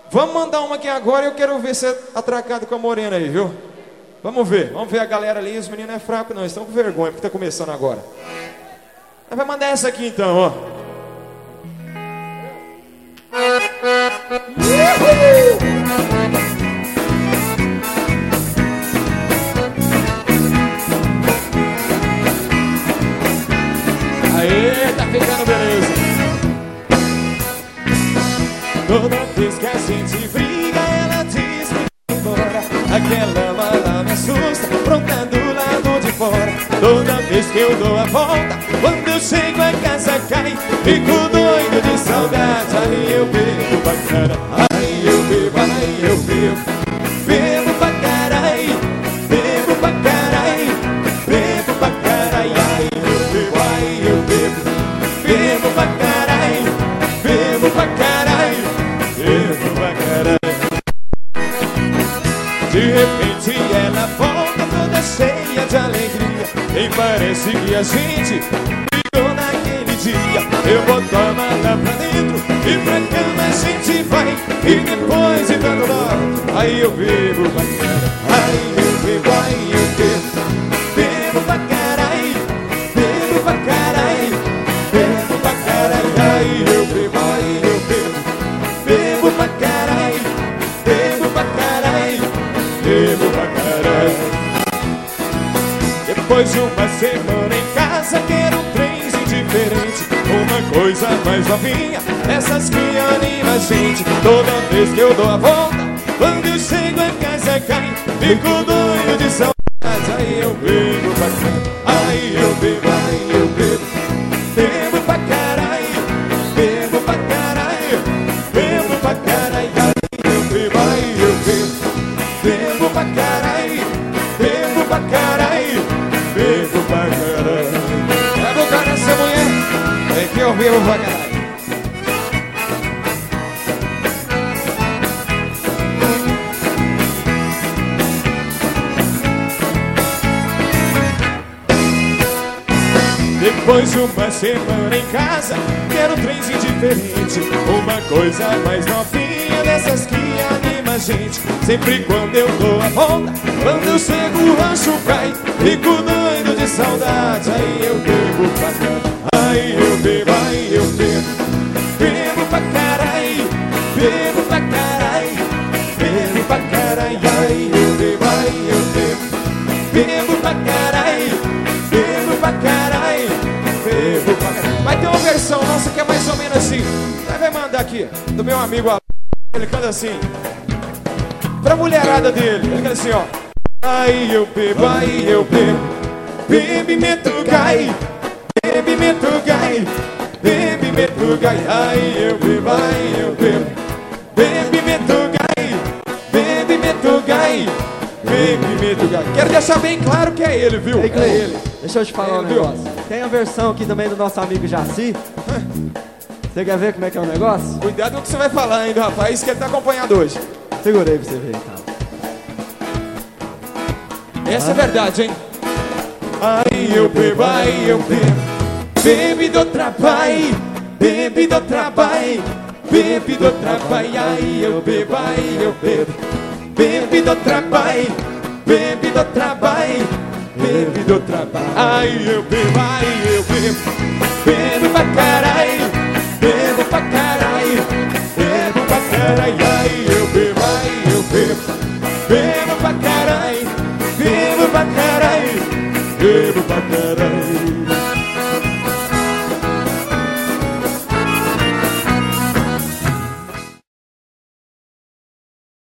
Vamos mandar uma aqui agora e eu quero ver você atracado com a morena aí, viu? Vamos ver a galera ali. Os meninos não é fraco não, estão com vergonha porque tá começando agora. Mas vai mandar essa aqui então, ó. Aê, tá ficando beleza. Toda vez que a gente briga, ela diz que vai embora. Aquela mala me assusta, pronta do lado de fora. Toda vez que eu dou a volta, quando eu chego a casa cai. Fico doido de saudade, aí eu bebo pra caralho. Aí eu bebo, aí eu bebo. Bebo pra caralho, bebo pra caralho. Bebo pra caralho, aí eu bebo, aí eu bebo. Bebo pra caralho, bebo pra caralho. Bebo pra caralho. De repente ela volta toda cheia de alegria. Nem parece que a gente brigou naquele dia. Eu boto a mala pra dentro e pra cama a gente vai. E depois de tanto nó, aí eu bebo pra caralho. Aí eu bebo, aí eu bebo. Bebo pra caralho, bebo pra caralho. Bebo pra caralho, aí eu bebo, aí eu bebo. Bebo pra caralho, bebo pra caralho. Bebo pra caralho. Depois de uma semana em casa, quero um trenzinho diferente. Uma coisa mais novinha, essas que anima a gente. Toda vez que eu dou a volta, quando eu chego em casa cai. Fico doido de saudade, aí eu bebo pra caralho. Aí eu bebo, aí eu bebo. Bebo pra caralho, bebo pra caralho. Bebo pra caralho, aí eu bebo, aí eu bebo. Bebo pra caralho, bebo pra caralho. Bebo pra caralho. Leva o cara essa mulher, é que eu bebo pra caralho. Depois de uma semana em casa, quero um trenzinho diferente. Uma coisa mais novinha, dessas que anima a gente. Sempre quando eu dou a volta, quando eu chego o rancho cai. Fico doido de saudade, aí eu bebo pra caralho. Aí eu bebo, aí eu bebo. Bebo pra caralho, bebo pra caralho. Bebo pra caralho, aí eu bebo, aí eu bebo. Bebo pra caralho, bebo pra caralho. Bebo pra caralho. Vai ter uma versão nossa que é mais ou menos assim. Vai mandar aqui, do meu amigo Alain. Ele canta assim pra mulherada dele, ele canta assim, ó. Aí eu bebo, aí eu bebo. Bebimento gai, bebimento gai. Bebimento gai, aí eu bebo, aí eu bebo. Bebimento gai, bebimento gai. Bebimento gai. Quero deixar bem claro que é ele, viu? Ei, Cleide, é ele. deixa eu te falar um negócio. Tem a versão aqui também do nosso amigo Jaci. Você quer ver como é que é o negócio? Cuidado com o que você vai falar ainda, rapaz, que ele tá acompanhado hoje. Segura aí pra você ver, cara. Essa é verdade, hein? Aí eu bebo, aí eu bebo. Bebe do trabalho, bebe do trabalho. Bebe do trabalho, aí eu bebo, aí eu bebo. Bebe do trabalho, bebe do trabalho. Bebe do trabalho, aí eu bebo, aí eu bebo. Bebo pra caralho, bebo pra caralho. Bebo pra caralho, aí eu bebo, aí eu bebo. Bebo pra caralho, bebo pra caralho. Bebo pra caralho.